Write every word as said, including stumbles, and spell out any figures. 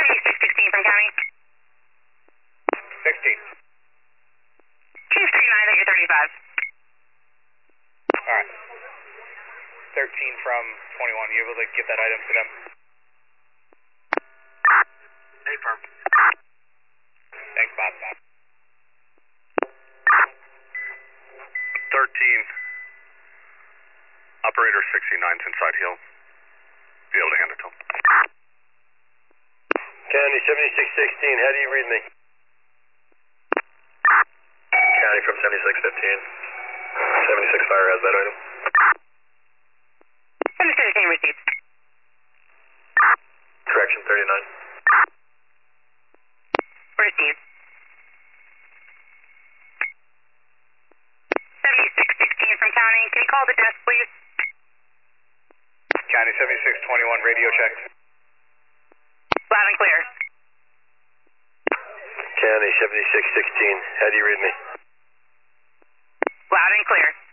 seventy-six sixteen from county. sixteen. Chief three nine, take your thirty-five. Alright. thirteen from twenty-one. You able to get that item to them? Hey, firm. Thanks, Bob. Bob. thirteen. Operator sixty-nine's inside hill. Be able to hand it to him. County seventy-six sixteen, how do you read me? County from seventy-six fifteen. seventy-six Fire has that item. seventy-six sixteen received. Correction thirty-nine. Received. seventy-six sixteen from county. Can you call the desk, please? County seventy-six twenty-one, radio check. Loud and clear. County seventy-six sixteen, how do you read me? Loud and clear.